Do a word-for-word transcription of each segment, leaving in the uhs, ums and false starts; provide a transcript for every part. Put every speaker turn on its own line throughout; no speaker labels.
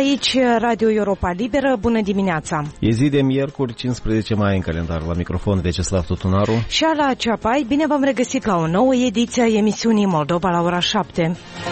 Aici Radio Europa Liberă, bună dimineața!
E zi de miercuri, cincisprezece mai în calendar. La microfon Veceslav Tutunaru
și Ala Ceapai. Bine v-am regăsit la o nouă ediție a emisiunii Moldova la ora șapte.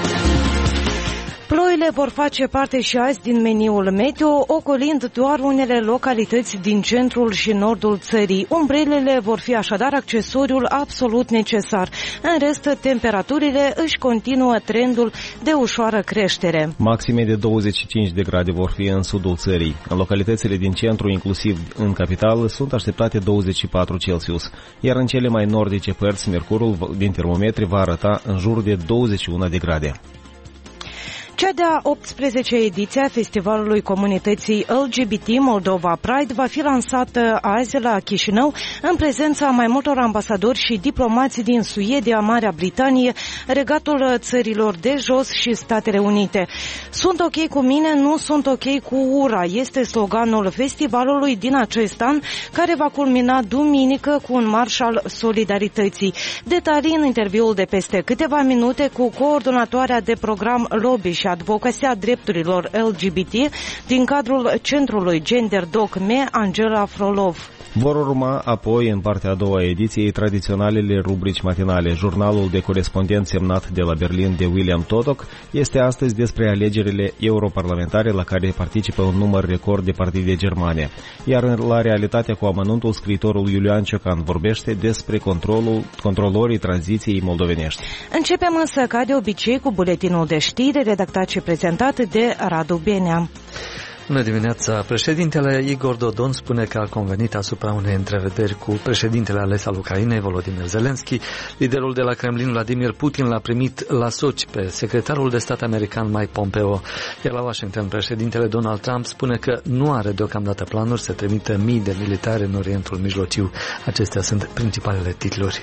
Ploile vor face parte și azi din meniul meteo, ocolind doar unele localități din centrul și nordul țării. Umbrelele vor fi așadar accesoriul absolut necesar. În rest, temperaturile își continuă trendul de ușoară creștere.
Maxime de douăzeci și cinci de grade vor fi în sudul țării. În localitățile din centru, inclusiv în capital, sunt așteptate douăzeci și patru Celsius. Iar în cele mai nordice părți, mercurul din termometri va arăta în jur de douăzeci și unu de grade.
Cea de-a optsprezecea ediție a Festivalului Comunității L G B T Moldova Pride va fi lansată azi la Chișinău în prezența mai multor ambasadori și diplomați din Suedia, Marea Britanie, Regatul Țărilor de Jos și Statele Unite. Sunt ok cu mine, nu sunt ok cu ura, este sloganul festivalului din acest an, care va culmina duminică cu un marș al solidarității. Detalii în interviul de peste câteva minute cu coordonatoarea de program Lobby și Advocația Drepturilor L G B T din cadrul Centrului Gender Doc M E, Angela Frolov.
Vor urma apoi, în partea a doua a ediției, tradiționalele rubrici matinale. Jurnalul de corespondent semnat de la Berlin de William Totok este astăzi despre alegerile europarlamentare la care participă un număr record de partide germane. Iar la Realitatea cu amănuntul, scriitorul Iulian Ciocan vorbește despre controlul, controlorii tranziției moldovenești.
Începem însă, ca de obicei, cu buletinul de știri redactat și prezentat de Radu Benea.
Bună dimineața! Președintele Igor Dodon spune că a convenit asupra unei întrevederi cu președintele ales al Ucrainei, Volodymyr Zelensky. Liderul de la Kremlin, Vladimir Putin, l-a primit la Sochi pe secretarul de stat american Mike Pompeo. Iar la Washington, președintele Donald Trump spune că nu are deocamdată planuri să trimită mii de militari în Orientul Mijlociu. Acestea sunt principalele titluri.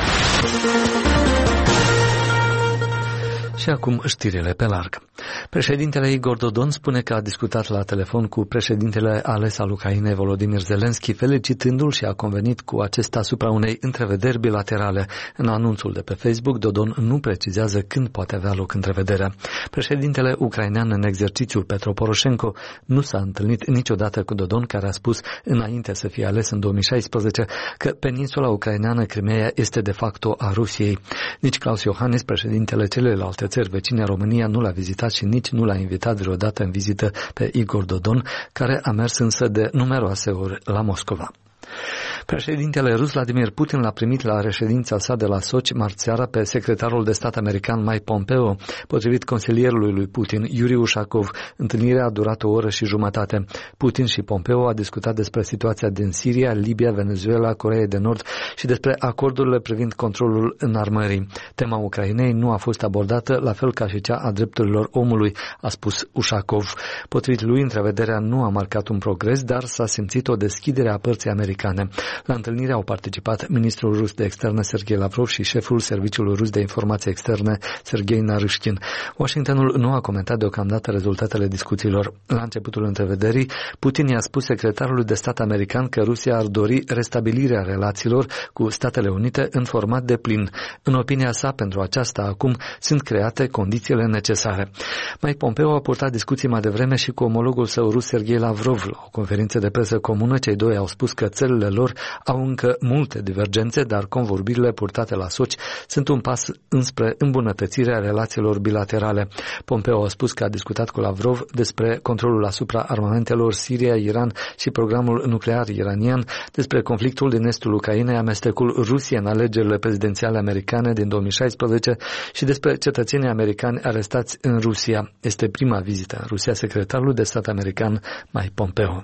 Și acum știrile pe larg. Președintele Igor Dodon spune că a discutat la telefon cu președintele ales al Ucrainei, Volodymyr Zelensky, felicitându-l și a convenit cu acesta asupra unei întrevederi bilaterale. În anunțul de pe Facebook, Dodon nu precizează când poate avea loc întrevederea. Președintele ucrainean în exercițiu, Petro Poroșenko, nu s-a întâlnit niciodată cu Dodon, care a spus înainte să fie ales în două mii șaisprezece că peninsula ucraineană Crimeea este de facto a Rusiei. Nici Klaus Iohannis, președintele celelalte țări vecine, România, nu l-a vizitat și nici nu l-a invitat vreodată în vizită pe Igor Dodon, care a mers însă de numeroase ori la Moscova. Președintele rus Vladimir Putin l-a primit la reședința sa de la Sochi marțeara pe secretarul de stat american Mike Pompeo. Potrivit consilierului lui Putin, Yuri Ushakov, întâlnirea a durat o oră și jumătate. Putin și Pompeo au discutat despre situația din Siria, Libia, Venezuela, Coreea de Nord și despre acordurile privind controlul înarmării. Tema Ucrainei nu a fost abordată, la fel ca și cea a drepturilor omului, a spus Ushakov. Potrivit lui, întrevederea nu a marcat un progres, dar s-a simțit o deschidere a părții americane. La întâlnire au participat ministrul rus de externe Sergei Lavrov și șeful Serviciului Rus de Informații Externe Sergei Naryshkin. Washingtonul nu a comentat deocamdată rezultatele discuțiilor. La începutul întrevederii, Putin i-a spus secretarului de stat american că Rusia ar dori restabilirea relațiilor cu Statele Unite în format deplin. În opinia sa, pentru aceasta acum sunt create condițiile necesare. Mike Pompeo a purtat discuții mai devreme și cu omologul său rus Sergei Lavrov. La o conferință de presă comună, cei doi au spus că țările lor au încă multe divergențe, dar convorbirile purtate la Sochi sunt un pas înspre îmbunătățirea relațiilor bilaterale. Pompeo a spus că a discutat cu Lavrov despre controlul asupra armamentelor Siria, Iran și programul nuclear iranian, despre conflictul din estul Ucrainei, amestecul Rusiei în alegerile prezidențiale americane din două mii șaisprezece și despre cetățenii americani arestați în Rusia. Este prima vizită în Rusia secretarului de stat american Mike Pompeo.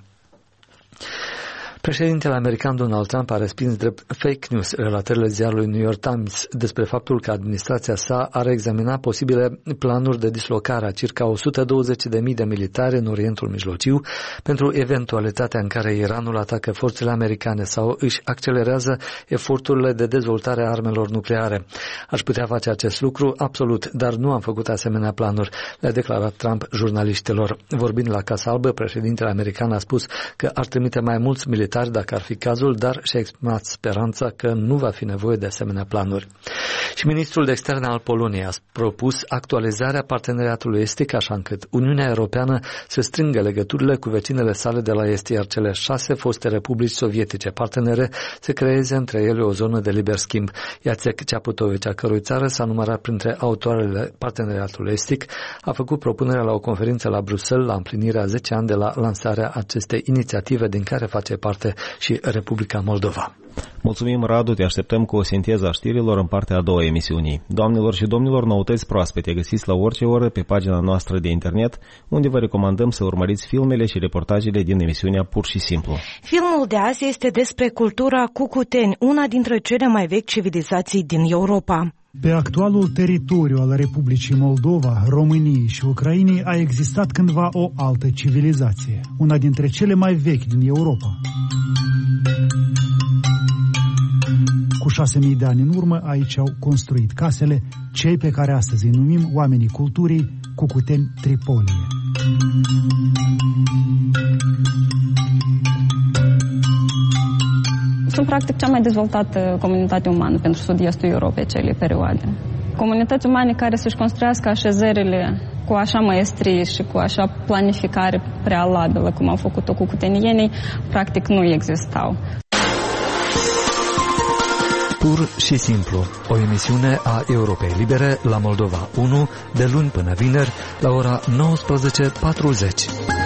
Președintele american Donald Trump a respins drept fake news relatările ziarului New York Times despre faptul că administrația sa ar examina posibile planuri de dislocare a circa o sută douăzeci de mii de militari în Orientul Mijlociu pentru eventualitatea în care Iranul atacă forțele americane sau își accelerează eforturile de dezvoltare a armelor nucleare. Aș putea face acest lucru, absolut, dar nu am făcut asemenea planuri, le-a declarat Trump jurnaliștilor. Vorbind la Casa Albă, președintele american a spus că ar trimite mai mulți militari militari dacă ar fi cazul, dar și-a exprimat speranța că nu va fi nevoie de asemenea planuri. Și ministrul de externe al Poloniei a propus actualizarea parteneriatului estic așa încât Uniunea Europeană să strângă legăturile cu vecinele sale de la est, iar cele șase foste republici sovietice partenere să creeze între ele o zonă de liber schimb. Jacek Čaputovič, a cărui țară s-a numărat printre autoarele parteneriatului estic, a făcut propunerea la o conferință la Bruxelles la împlinirea zece ani de la lansarea acestei inițiative din care face parte și Republica Moldova.
Mulțumim, Radu, te așteptăm cu o sinteză a știrilor în partea a doua a emisiunii. Doamnelor și domnilor, noutăți proaspete găsiți la orice oră pe pagina noastră de internet, unde vă recomandăm să urmăriți filmele și reportajele din emisiunea Pur și Simplu.
Filmul de azi este despre cultura cucuteni, una dintre cele mai vechi civilizații din Europa.
Pe actualul teritoriu al Republicii Moldova, României și Ucrainei a existat cândva o altă civilizație, una dintre cele mai vechi din Europa. Cu șase mii de ani în urmă, aici au construit casele cei pe care astăzi îi numim oamenii culturii, cucuteni Tripolie.
Sunt practic cea mai dezvoltată comunitate umană pentru sud-estul Europei acelei perioade. Comunități umane care să-și construiască așezările cu așa maestrie și cu așa planificare prealabilă, cum au făcut-o cucutenienii, practic nu existau.
Pur și simplu, o emisiune a Europei Libere la Moldova unu, de luni până vineri, la ora nouăsprezece patruzeci.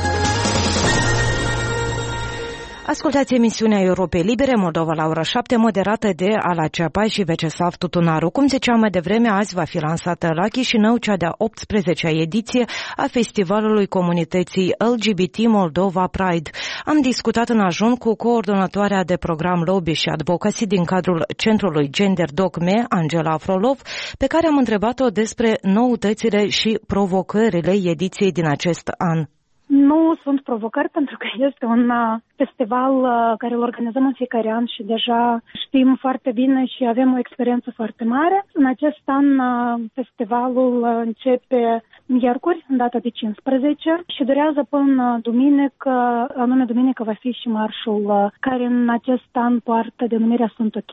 Ascultați emisiunea Europei Libere, Moldova la ora șapte, moderată de Ala Ceapa și Veceslav Tutunaru. Cum ziceam mai devreme, azi va fi lansată la Chișinău cea de-a optsprezecea ediție a Festivalului Comunității L G B T Moldova Pride. Am discutat în ajun cu coordonatoarea de program Lobby și Advocacy din cadrul Centrului Gender Docme, Angela Afrolov, pe care am întrebat-o despre noutățile și provocările ediției din acest an.
Nu sunt provocări pentru că este un uh, festival uh, care îl organizăm în fiecare an și deja știm foarte bine și avem o experiență foarte mare. În acest an uh, festivalul uh, începe miercuri, în data de cincisprezece și durează până duminică, anume duminică va fi și marșul uh, care în acest an poartă denumirea Sunt OK.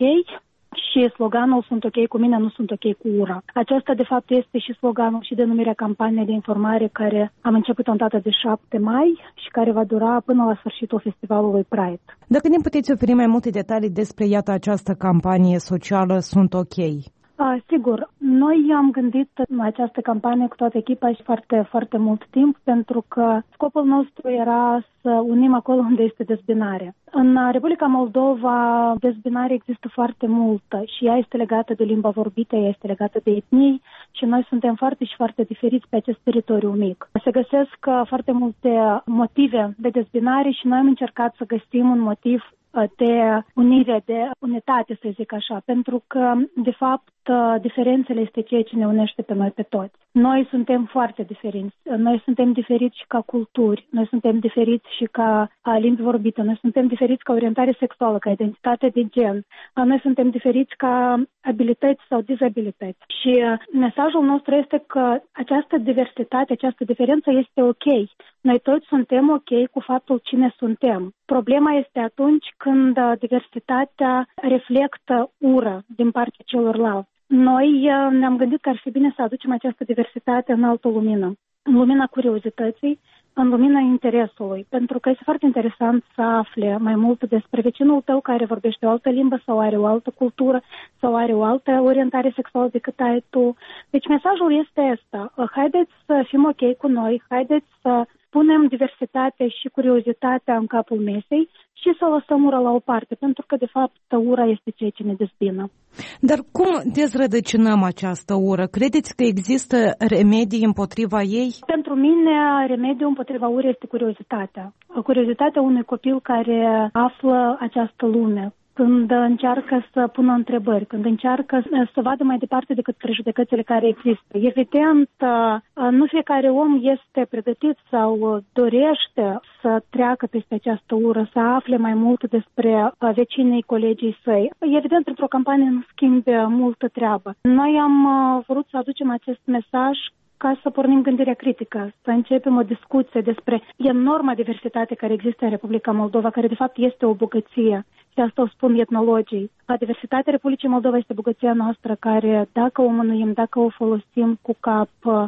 Și sloganul Sunt OK cu mine, nu sunt OK cu ura. Acesta, de fapt, este și sloganul și denumirea campaniei de informare care am început în data de șapte mai și care va dura până la sfârșitul festivalului Pride.
Dacă ne puteți oferi mai multe detalii despre, iată, această campanie socială Sunt OK.
A, sigur, noi am gândit această campanie cu toată echipa și foarte, foarte mult timp, pentru că scopul nostru era să unim acolo unde este dezbinare. În Republica Moldova dezbinare există foarte multă și ea este legată de limba vorbită, ea este legată de etnii și noi suntem foarte și foarte diferiți pe acest teritoriu mic. Se găsesc foarte multe motive de dezbinare și noi am încercat să găsim un motiv de unire, de unitate, să zic așa, pentru că, de fapt, diferențele este ceea ce ne unește pe noi pe toți. Noi suntem foarte diferiți. Noi suntem diferiți și ca culturi, noi suntem diferiți și ca limbi vorbită, noi suntem diferiți ca orientare sexuală, ca identitate de gen, noi suntem diferiți ca abilități sau dizabilități. Și mesajul nostru este că această diversitate, această diferență este ok. Noi toți suntem ok cu faptul cine suntem. Problema este atunci când diversitatea reflectă ură din partea celorlalți. Noi ne-am gândit că ar fi bine să aducem această diversitate în altă lumină, în lumina curiozității, în lumina interesului, pentru că este foarte interesant să afle mai mult despre vecinul tău care vorbește o altă limbă sau are o altă cultură sau are o altă orientare sexuală decât ai tu. Deci mesajul este ăsta. Haideți să fim ok cu noi, haideți să punem diversitatea și curiozitatea în capul mesei și să lăsăm ura la o parte, pentru că, de fapt, ura este ceea ce ne dezbină.
Dar cum dezrădăcinăm această ură? Credeți că există remedii împotriva ei?
Pentru mine, remediul împotriva urii este curiozitatea. Curiozitatea unui copil care află această lume, când încearcă să pună întrebări, când încearcă să vadă mai departe decât prejudecățile care există. Evident, nu fiecare om este pregătit sau dorește să treacă peste această ură, să afle mai mult despre vecinii, colegii săi. Evident, într-o campanie nu schimbe multă treabă. Noi am vrut să aducem acest mesaj ca să pornim gândirea critică, să începem o discuție despre enorma diversitate care există în Republica Moldova, care de fapt este o bogăție. Și asta o spun etnologii. Diversitatea Republicii Moldova este bogăția noastră care, dacă o mânuim, dacă o folosim cu cap,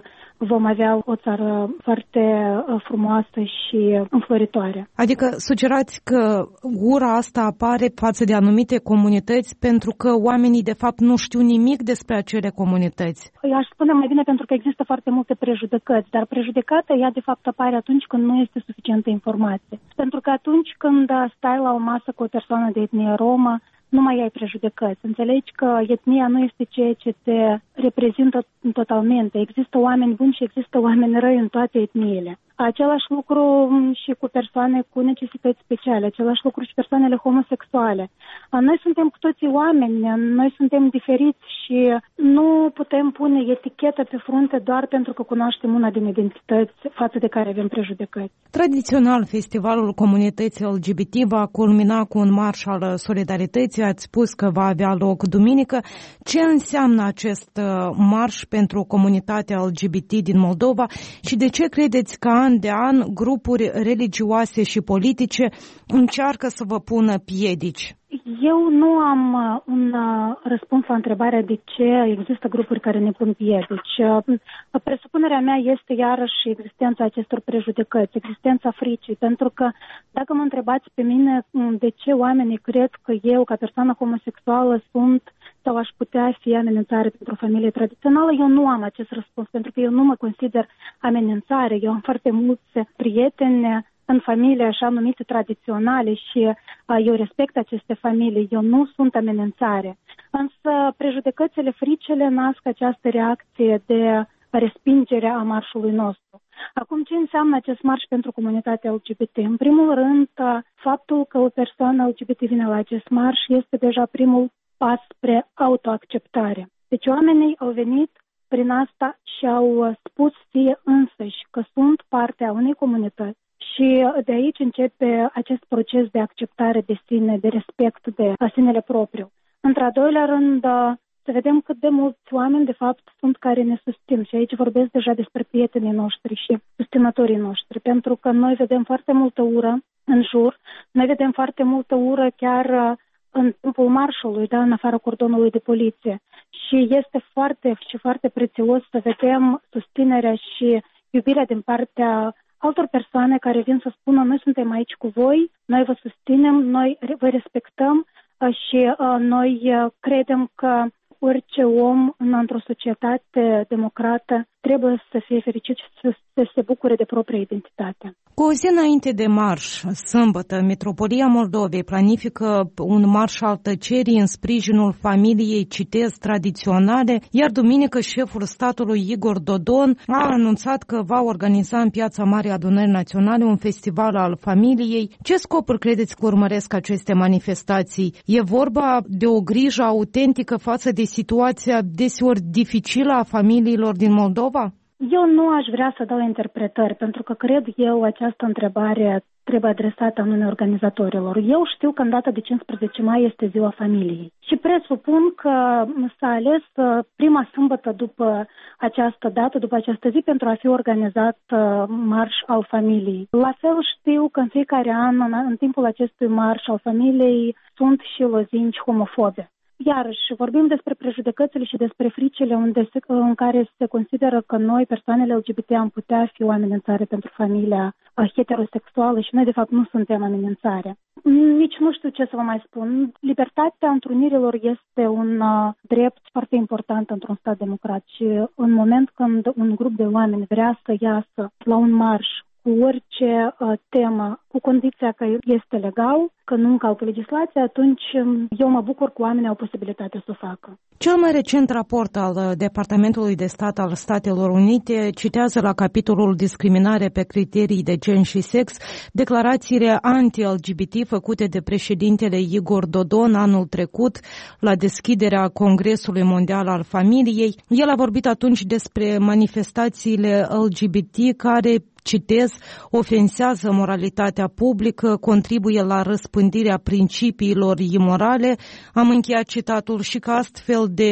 vom avea o țară foarte frumoasă și înfloritoare.
Adică sugerați că ura asta apare față de anumite comunități pentru că oamenii de fapt nu știu nimic despre acele comunități.
Eu aș spune mai bine pentru că există foarte multe prejudecăți, dar prejudecata ea de fapt apare atunci când nu este suficientă informație. Pentru că atunci când stai la o masă cu o persoană de etnie romă, nu mai ai prejudecăți. Înțelegi că etnia nu este ceea ce te reprezintă totalmente. Există oameni buni și există oameni răi în toate etniile. Același lucru și cu persoane cu necesități speciale, același lucru și persoanele homosexuale. Noi suntem cu toții oameni, noi suntem diferiți și nu putem pune etichetă pe frunte doar pentru că cunoaștem una din identități față de care avem prejudecăți.
Tradițional, festivalul comunității L G B T va culmina cu un marș al solidarității. Ați spus că va avea loc duminică. Ce înseamnă acest marș pentru comunitatea L G B T din Moldova și de ce credeți că an de an grupuri religioase și politice încearcă să vă pună piedici?
Eu nu am un răspuns la întrebarea de ce există grupuri care ne pun piedici. Presupunerea mea este iarăși existența acestor prejudecăți, existența fricii, pentru că dacă mă întrebați pe mine de ce oamenii cred că eu, ca persoană homosexuală, sunt sau aș putea fi amenințare pentru o familie tradițională, eu nu am acest răspuns, pentru că eu nu mă consider amenințare. Eu am foarte mulți prieteni în familie așa numite tradiționale și uh, eu respect aceste familii, eu nu sunt amenințare. Însă prejudecățile, fricile nasc această reacție de respingere a marșului nostru. Acum, ce înseamnă acest marș pentru comunitatea L G B T? În primul rând, uh, faptul că o persoană L G B T vine la acest marș este deja primul pas spre autoacceptare. Deci oamenii au venit prin asta și au spus fie însăși că sunt parte a unei comunități. Și de aici începe acest proces de acceptare de sine, de respect de sinele propriu. Într-al doilea rând, să vedem cât de mulți oameni, de fapt, sunt care ne susțin. Și aici vorbesc deja despre prietenii noștri și susținătorii noștri, pentru că noi vedem foarte multă ură în jur, noi vedem foarte multă ură chiar în timpul marșului, da, în afara cordonului de poliție. Și este foarte și foarte prețios să vedem susținerea și iubirea din partea altor persoane care vin să spună noi suntem aici cu voi, noi vă susținem, noi vă respectăm și uh, noi uh, credem că orice om într-o societate democrată trebuie să fie fericit și să, să se bucure de propria identitate.
Cu o zi înainte de marș, sâmbătă, Metropolia Moldovei planifică un marș al tăcerii în sprijinul familiei, citez, tradiționale, iar duminică șeful statului Igor Dodon a anunțat că va organiza în Piața Marii Adunări Naționale un festival al familiei. Ce scopuri credeți că urmăresc aceste manifestații? E vorba de o grijă autentică față de situația deseori dificilă a familiilor din Moldova?
Eu nu aș vrea să dau interpretări, pentru că cred eu această întrebare trebuie adresată anume organizatorilor. Eu știu că în data de cincisprezece mai este ziua familiei și presupun că s-a ales prima sâmbătă după această dată, după această zi, pentru a fi organizat marș al familiei. La fel știu că în fiecare an, în timpul acestui marș al familiei, sunt și lozinci homofobe. Iarăși, vorbim despre prejudecățile și despre fricile unde se, în care se consideră că noi, persoanele L G B T, am putea fi o amenințare pentru familia heterosexuală și noi, de fapt, nu suntem amenințare. Nici nu știu ce să vă mai spun. Libertatea întrunirilor este un uh, drept foarte important într-un stat democrat și în moment când un grup de oameni vrea să iasă la un marș cu orice uh, temă, cu condiția că este legal, că nu încalcă legislația, atunci eu mă bucur că oamenii au posibilitatea să o facă.
Cel mai recent raport al Departamentului de Stat al Statelor Unite citează la capitolul discriminare pe criterii de gen și sex declarațiile anti-L G B T făcute de președintele Igor Dodon anul trecut la deschiderea Congresului Mondial al Familiei. El a vorbit atunci despre manifestațiile L G B T care, citez, ofensează moralitatea publică, contribuie la răspândirea principiilor imorale. Am încheiat citatul și că astfel de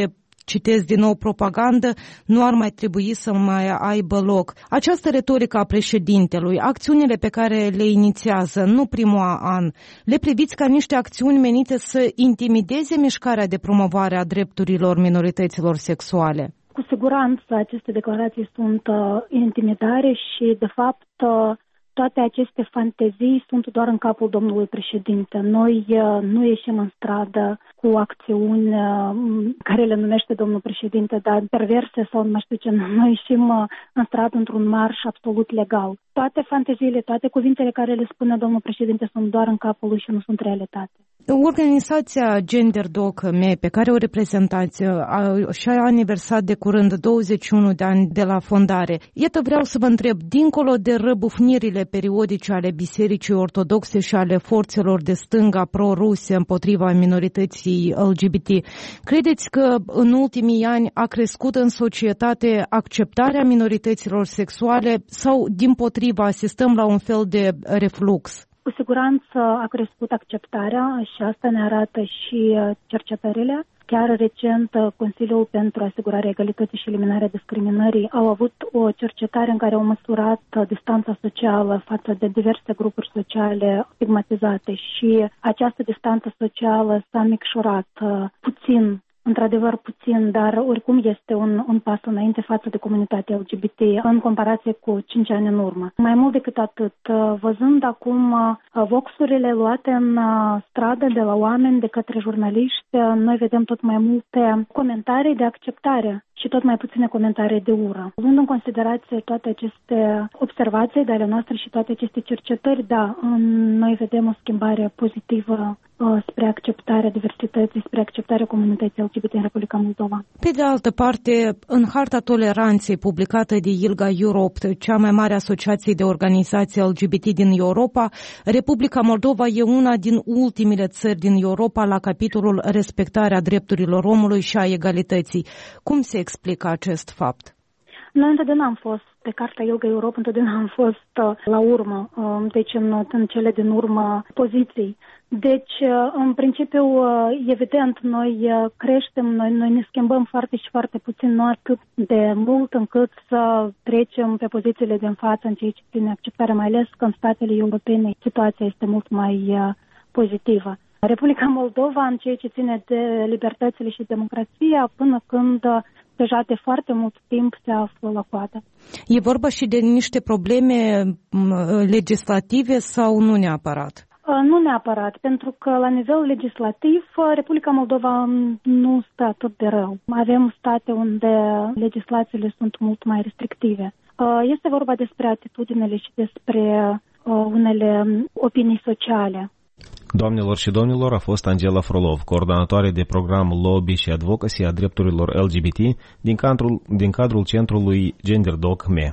citesc din nou, propagandă, nu ar mai trebui să mai aibă loc. Această retorică a președintelui, acțiunile pe care le inițiază, nu primul an, le priviți ca niște acțiuni menite să intimideze mișcarea de promovare a drepturilor minorităților sexuale?
Cu siguranță aceste declarații sunt uh, intimidare și, de fapt, uh, toate aceste fantezii sunt doar în capul domnului președinte. Noi uh, nu ieșim în stradă cu acțiuni uh, care le numește domnul președinte, dar perverse sau nu mai știu ce. Noi ieșim uh, în stradă într-un marș absolut legal. Toate fanteziile, toate cuvintele care le spune domnul președinte sunt doar în capul lui și nu sunt realitate.
Organizația GenderDoc M E, pe care o reprezentați, și-a aniversat de curând douăzeci și unu de ani de la fondare. Iată, vreau să vă întreb, dincolo de răbufnirile periodice ale Bisericii Ortodoxe și ale forțelor de stânga pro-ruse împotriva minorității L G B T, credeți că în ultimii ani a crescut în societate acceptarea minorităților sexuale sau, dimpotrivă, asistăm la un fel de reflux?
Cu siguranță a crescut acceptarea și asta ne arată și cercetările. Chiar recent, Consiliul pentru Asigurarea Egalității și Eliminarea Discriminării au avut o cercetare în care au măsurat distanța socială față de diverse grupuri sociale stigmatizate și această distanță socială s-a micșorat puțin. Într-adevăr puțin, dar oricum este un, un pas înainte față de comunitatea L G B T în comparație cu cinci ani în urmă. Mai mult decât atât, văzând acum voxurile luate în stradă de la oameni, de către jurnaliști, noi vedem tot mai multe comentarii de acceptare și tot mai puține comentarii de ură. Luând în considerație toate aceste observații de ale noastre și toate aceste cercetări, da, noi vedem o schimbare pozitivă spre acceptarea diversității, spre acceptarea comunității L G B T în Republica Moldova.
Pe de altă parte, în Harta Toleranței publicată de ILGA Europe, cea mai mare asociație de organizații L G B T din Europa, Republica Moldova e una din ultimele țări din Europa la capitolul respectarea drepturilor omului și a egalității. Cum se explică acest fapt?
Noi întotdeauna am fost pe Carta ILGA Europe, întotdeauna am fost la urmă, deci în, în cele din urmă poziții. Deci, în principiu, evident, noi creștem, noi, noi ne schimbăm foarte și foarte puțin, nu atât de mult încât să trecem pe pozițiile din față în ceea ce ține acceptarea, mai ales că în statele europene situația este mult mai pozitivă. Republica Moldova, în ceea ce ține de libertățile și democrația, până când deja de foarte mult timp se află la coadă.
E vorba și de niște probleme legislative sau nu neapărat?
Nu neapărat, pentru că la nivel legislativ Republica Moldova nu stă atât de rău. Avem state unde legislațiile sunt mult mai restrictive. Este vorba despre atitudinile și despre unele opinii sociale.
Doamnelor și domnilor, a fost Angela Frolov, coordonatoare de program Lobby și Advocacy a drepturilor L G B T din cadrul, din cadrul centrului GenderDoc M E.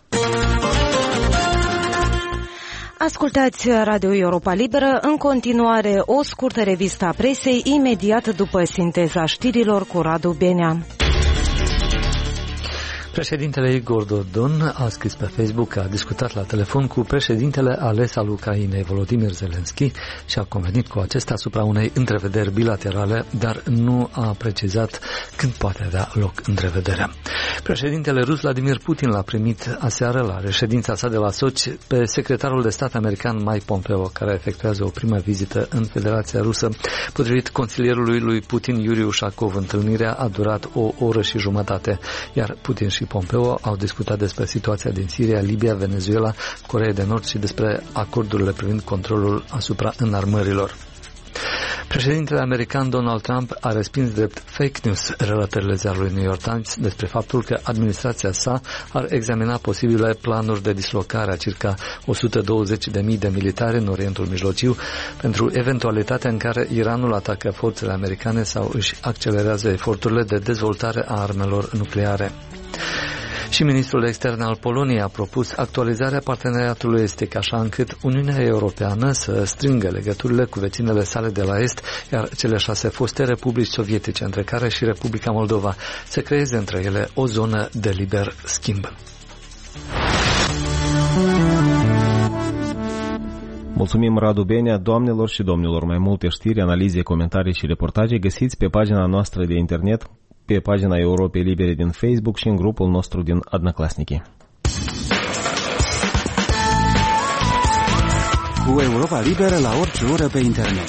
Ascultați Radio Europa Liberă, în continuare o scurtă revistă a presei, imediat după sinteza știrilor cu Radu Benea.
Președintele Igor Dodon a scris pe Facebook că a discutat la telefon cu președintele ales al Ucrainei, Volodymyr Zelensky, și a convenit cu acesta asupra unei întrevederi bilaterale, dar nu a precizat când poate avea loc întrevederea. Președintele rus Vladimir Putin l-a primit aseară la reședința sa de la Sochi pe secretarul de stat american Mike Pompeo, care efectuează o primă vizită în Federația Rusă. Potrivit consilierului lui Putin, Yuri Ushakov, întâlnirea a durat o oră și jumătate, iar Putin și Pompeo au discutat despre situația din Siria, Libia, Venezuela, Coreea de Nord și despre acordurile privind controlul asupra înarmărilor. Președintele american Donald Trump a respins drept fake news relatările ziarului New York Times despre faptul că administrația sa ar examina posibile planuri de dislocare a circa o sută douăzeci de mii de militari în Orientul Mijlociu pentru eventualitatea în care Iranul atacă forțele americane sau își accelerează eforturile de dezvoltare a armelor nucleare. Și ministrul extern al Poloniei a propus actualizarea parteneriatului estic, așa încât Uniunea Europeană să strângă legăturile cu vecinele sale de la est, iar cele șase foste republici sovietice, între care și Republica Moldova, să creeze între ele o zonă de liber schimb.
Mulțumim, Radu Benea. Doamnelor și domnilor, mai multe știri, analize, comentarii și reportaje găsiți pe pagina noastră de internet pe pagina Europei Libere din Facebook și în grupul nostru din Одноклассники.
Cu Europa Liberă la orice oră pe internet.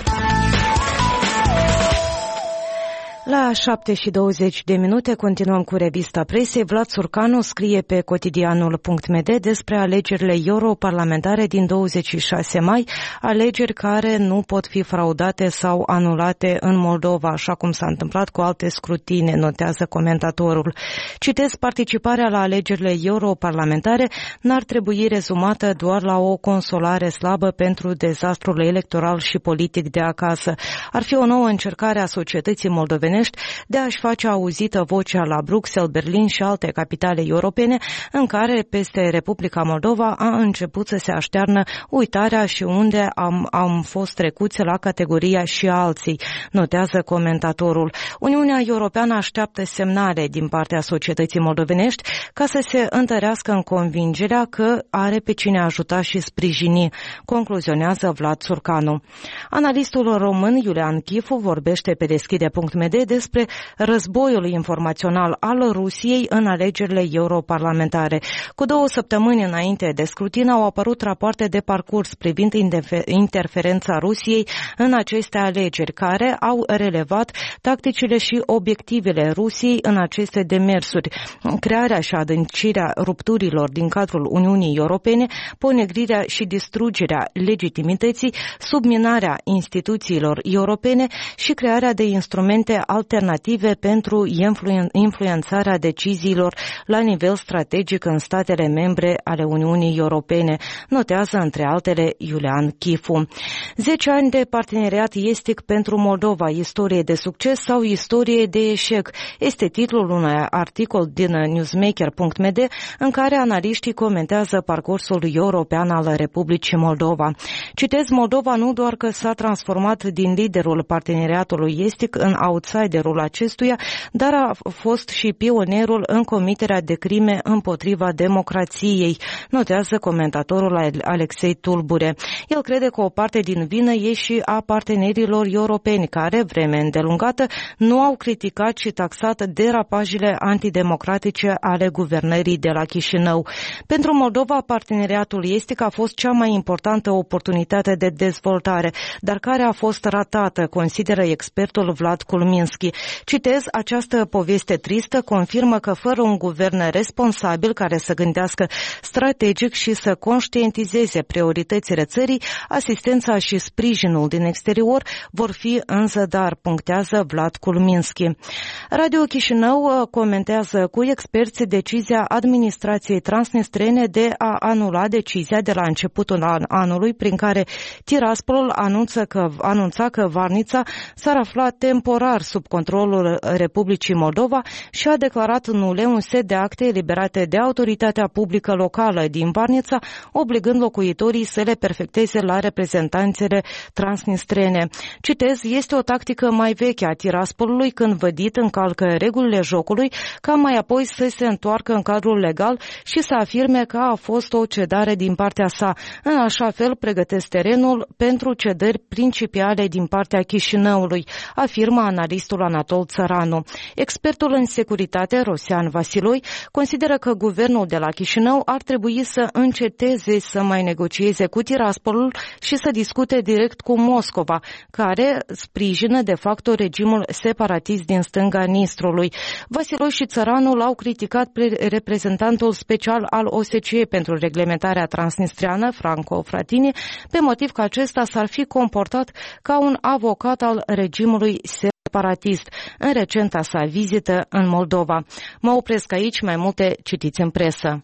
La șapte și douăzeci de minute continuăm cu revista presei. Vlad Surcanu scrie pe cotidianul punct m d despre alegerile europarlamentare din douăzeci și șase mai, alegeri care nu pot fi fraudate sau anulate în Moldova, așa cum s-a întâmplat cu alte scrutine, notează comentatorul. Citez, participarea la alegerile europarlamentare n-ar trebui rezumată doar la o consolare slabă pentru dezastrul electoral și politic de acasă. Ar fi o nouă încercare a societății moldovene de a-și face auzită vocea la Bruxelles, Berlin și alte capitale europene, în care peste Republica Moldova a început să se aștearnă uitarea și unde am, am fost trecuți la categoria și alții, notează comentatorul. Uniunea Europeană așteaptă semnale din partea societății moldovenești ca să se întărească în convingerea că are pe cine ajuta și sprijini, concluzionează Vlad Surcanu. Analistul român Iulian Chifu vorbește pe deschide punct m d despre războiul informațional al Rusiei în alegerile europarlamentare. Cu două săptămâni înainte de scrutin au apărut rapoarte de parcurs privind interferența Rusiei în aceste alegeri, care au relevat tacticile și obiectivele Rusiei în aceste demersuri, crearea și adâncirea rupturilor din cadrul Uniunii Europene, ponegrirea și distrugerea legitimității, subminarea instituțiilor europene și crearea de instrumente alternative pentru influen- influențarea deciziilor la nivel strategic în statele membre ale Uniunii Europene, notează între altele Iulian Chifu. zece ani de parteneriat estic pentru Moldova, istorie de succes sau istorie de eșec, este titlul unui articol din newsmaker punct m d în care analiștii comentează parcursul european al Republicii Moldova. Citez, Moldova nu doar că s-a transformat din liderul parteneriatului estic în outsiderul acestuia, dar a fost și pionerul în comiterea de crime împotriva democrației, notează comentatorul Alexei Tulbure. El crede că o parte din vină e și a partenerilor europeni, care, vreme îndelungată, nu au criticat și taxat derapajele antidemocratice ale guvernării de la Chișinău. Pentru Moldova, parteneriatul estic a fost cea mai importantă oportunitate de dezvoltare, dar care a fost ratată, consideră expertul Vlad Kulminski. Citez, această poveste tristă confirmă că fără un guvern responsabil care să gândească strategic și să conștientizeze prioritățile țării, asistența și sprijinul din exterior vor fi în zadar, punctează Vlad Kulminski. Radio Chișinău comentează cu experți decizia administrației transnistrene de a anula decizia de la începutul anului prin care Tiraspolul anunță că, anunța că Varnița s-ar afla temporar sub controlul Republicii Moldova și a declarat nule un set de acte eliberate de autoritatea publică locală din Varnița, obligând locuitorii să le perfecteze la reprezentanțele transnistrene. Citez, este o tactică mai veche a Tiraspolului când vădit încalcă regulile jocului, ca mai apoi să se întoarcă în cadrul legal și să afirme că a fost o cedare din partea sa. În așa fel pregătesc terenul pentru cedări principiale din partea Chișinăului, afirmă analistul Anatol Țăranu. Expertul în securitate, Rosian Vasiloi, consideră că guvernul de la Chișinău ar trebui să înceteze să mai negocieze cu Tiraspolul și să discute direct cu Moscova, care sprijină de facto regimul separatist din stânga Nistrului. Vasiloi și Țăranu l-au criticat pe reprezentantul special al O S C E pentru reglementarea transnistriană, Franco Fratini, pe motiv că acesta s-ar fi comportat ca un avocat al regimului separatist în recenta sa vizită în Moldova. Mă opresc aici, mai multe citiți în presă.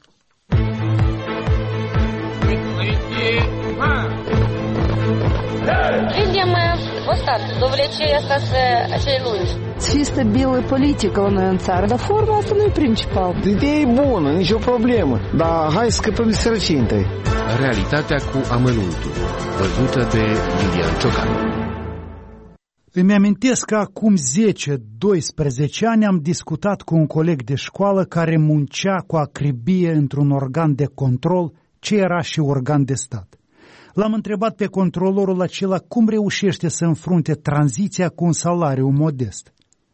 Видим вот так, до влечения acei lungi.
Să fie stabilă politică la noi în țară, dar forma asta nu e principal.
Ideea e bună, nicio problemă, dar hai să scăpăm de sărăcie întâi.
Realitatea cu amănuntul, văzută de Lilian Ciocanu.
Îmi amintesc că acum zece doisprezece ani am discutat cu un coleg de școală care muncea cu acribie într-un organ de control ce era și organ de stat. L-am întrebat pe controlorul acela cum reușește să înfrunte tranziția cu un salariu modest.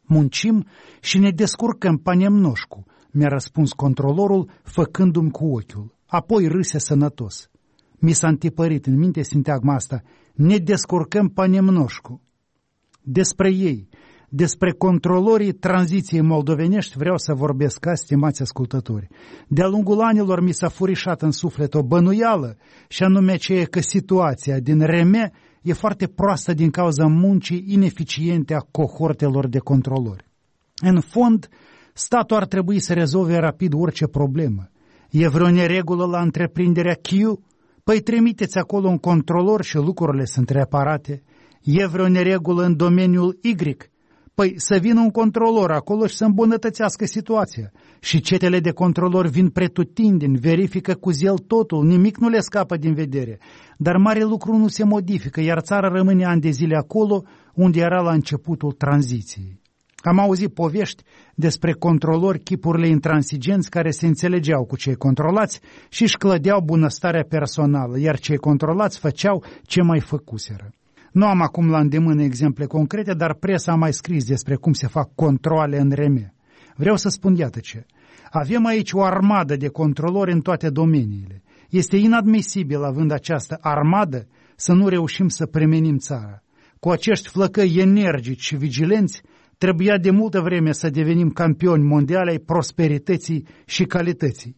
Muncim și ne descurcăm pe nemnoșcu, mi-a răspuns controlorul, făcându-mi cu ochiul. Apoi râse sănătos. Mi s-a întipărit în minte sintagma asta, ne descurcăm pe nemnoșcu. Despre ei, despre controlorii tranziției moldovenești vreau să vorbesc azi, stimați ascultători. De-a lungul anilor mi s-a furișat în suflet o bănuială, și anume aceea că situația din R M e foarte proastă din cauza muncii ineficiente a cohortelor de controlori. În fond, statul ar trebui să rezolve rapid orice problemă. E vreo neregulă la întreprinderea Q? Păi trimiteți acolo un controlor și lucrurile sunt reparate. E vreo neregulă în domeniul Y? Păi să vină un controlor acolo și să îmbunătățească situația. Și cetele de controlori vin pretutindeni, verifică cu zel totul, nimic nu le scapă din vedere. Dar mare lucru nu se modifică, iar țara rămâne ani de zile acolo unde era la începutul tranziției. Am auzit povești despre controlori, chipurile intransigenți care se înțelegeau cu cei controlați și își clădeau bunăstarea personală, iar cei controlați făceau ce mai făcuseră. Nu am acum la îndemână exemple concrete, dar presa a mai scris despre cum se fac controale în R M. Vreau să spun iată ce. Avem aici o armadă de controlori în toate domeniile. Este inadmisibil, având această armadă, să nu reușim să premenim țara. Cu acești flăcăi energici și vigilenți, trebuia de multă vreme să devenim campioni mondiali ai prosperității și calității.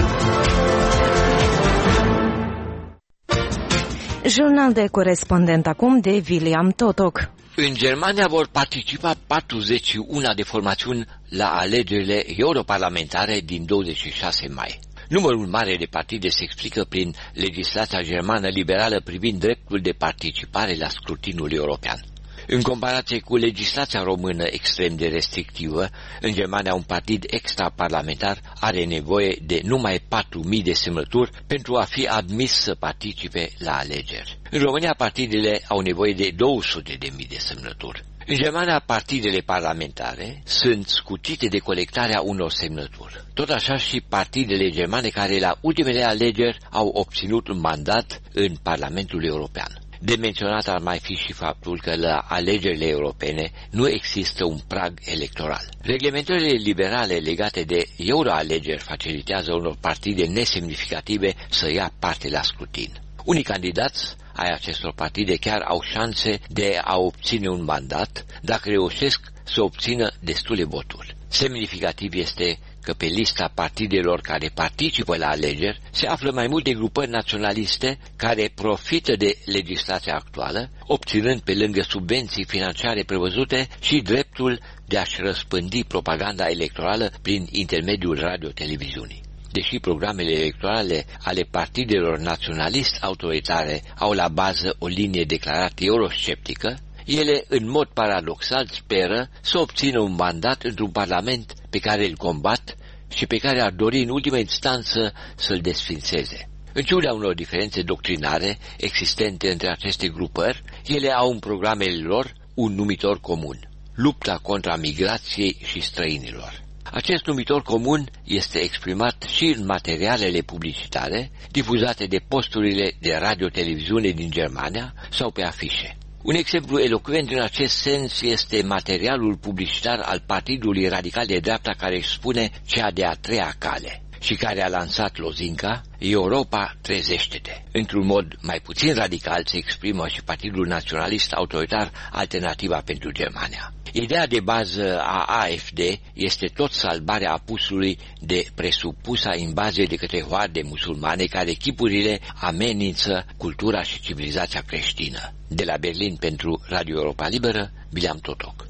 Jurnal de corespondent acum de William Totok.
În Germania vor participa patruzeci și unu de formațiuni la alegerile europarlamentare din douăzeci și șase mai. Numărul mare de partide se explică prin legislația germană liberală privind dreptul de participare la scrutinul european. În comparație cu legislația română extrem de restrictivă, în Germania un partid extraparlamentar are nevoie de numai patru mii de semnături pentru a fi admis să participe la alegeri. În România partidele au nevoie de două sute de mii de semnături. În Germania, partidele parlamentare sunt scutite de colectarea unor semnături. Tot așa și partidele germane care la ultimele alegeri au obținut un mandat în Parlamentul European. De menționat ar mai fi și faptul că la alegerile europene nu există un prag electoral. Reglementările liberale legate de euroalegeri facilitează unor partide nesemnificative să ia parte la scrutin. Unii candidați ai acestor partide chiar au șanse de a obține un mandat dacă reușesc să obțină destule voturi. Semnificativ este că pe lista partidelor care participă la alegeri se află mai multe grupări naționaliste care profită de legislația actuală, obținând pe lângă subvenții financiare prevăzute și dreptul de a-și răspândi propaganda electorală prin intermediul radio-televiziunii. Deși programele electorale ale partidelor naționalist-autoritare au la bază o linie declarat eurosceptică, ele, în mod paradoxal, speră să obțină un mandat într-un parlament pe care îl combat și pe care ar dori în ultimă instanță să-l desfințeze. În ciuda unor diferențe doctrinare existente între aceste grupări, ele au în programele lor un numitor comun: lupta contra migrației și străinilor. Acest numitor comun este exprimat și în materialele publicitare difuzate de posturile de radio-televiziune din Germania sau pe afișe. Un exemplu elocvent în acest sens este materialul publicitar al Partidului Radical de Dreapta, care își spune cea de-a treia cale și care a lansat lozinca Europa, trezește-te. Într-un mod mai puțin radical se exprimă și Partidul Naționalist Autoritar Alternativa pentru Germania. Ideea de bază a A F D este tot salvarea apusului de presupusa invazie de către hoarde musulmane care chipurile amenință cultura și civilizația creștină. De la Berlin pentru Radio Europa Liberă, William Totok.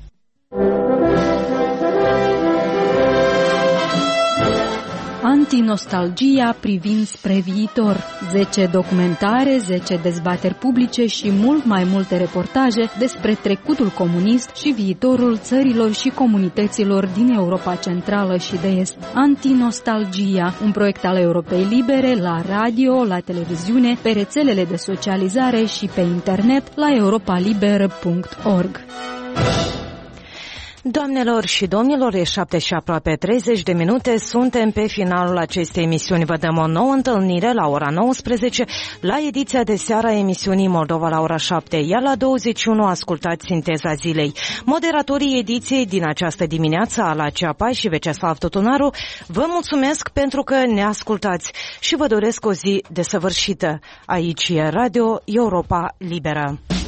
Antinostalgia privind spre viitor. zece documentare, zece dezbateri publice și mult mai multe reportaje despre trecutul comunist și viitorul țărilor și comunităților din Europa Centrală și de Est. Antinostalgia, un proiect al Europei Libere la radio, la televiziune, pe rețelele de socializare și pe internet la europa liberă punct org.
Doamnelor și domnilor, e șapte și aproape treizeci de minute, suntem pe finalul acestei emisiuni. Vă dăm o nouă întâlnire la ora nouăsprezece, la ediția de seară a emisiunii Moldova la ora șapte, iar la douăzeci și unu ascultați Sinteza Zilei. Moderatorii ediției din această dimineață, Ala Ceapa și Veceslav Tutunaru, vă mulțumesc pentru că ne ascultați și vă doresc o zi desăvârșită. Aici e Radio Europa Liberă.